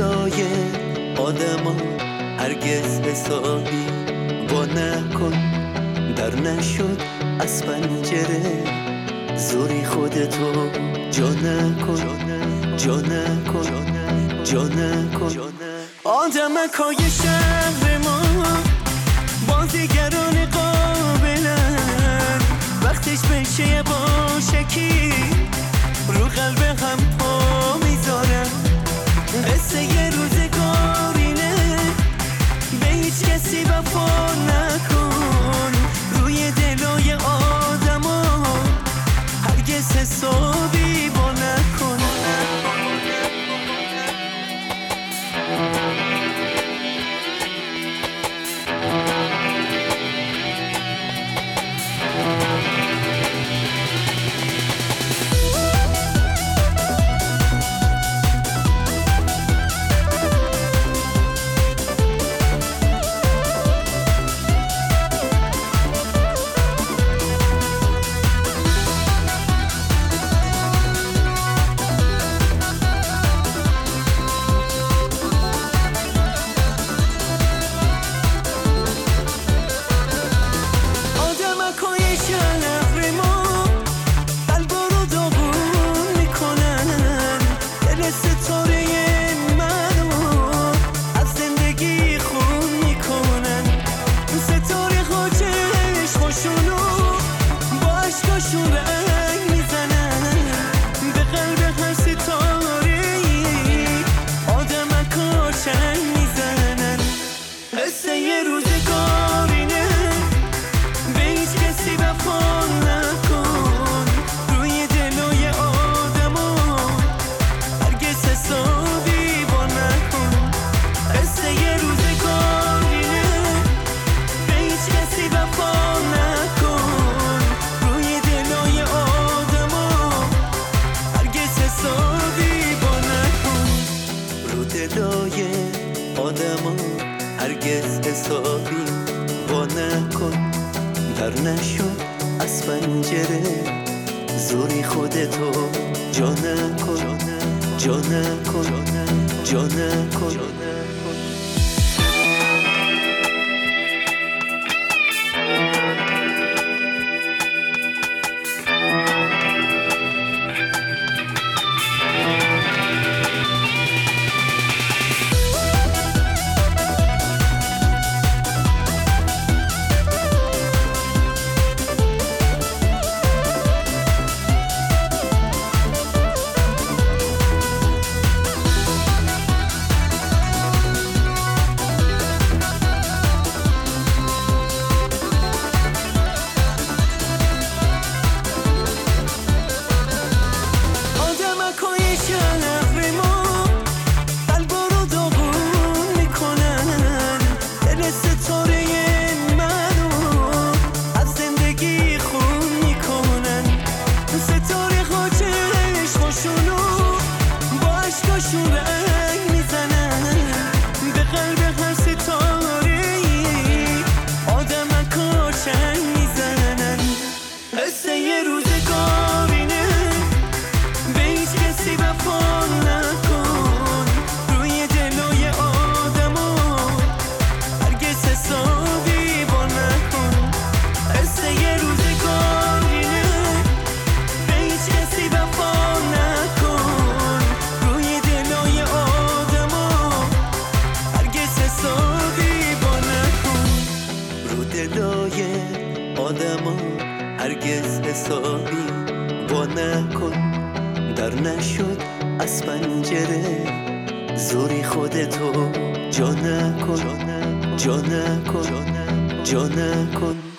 دلای آدما هرگز حسابی با نکن، در نشد از پنجره زوری خودتو جا نکن، جا نکن، جا نکن. آدمکای شهر ما بازیگران قابلن، وقتش بشه باشکی رو قلب هم پا میذارن. قصه یه روزگارینه، به هیچ کسی وفا نکن، روی دلای آدما هرگز حسابی با نکن. دلای آدما هرگز حسابی با نکن، در نشد از پنجره زوری خودتو جا نکن، جا نکن، جا نکن. دلای آدما هرگز حسابی با نکن، در نشد از پنجره زوری خودتو جا نکن، جا نکن، جا نکن.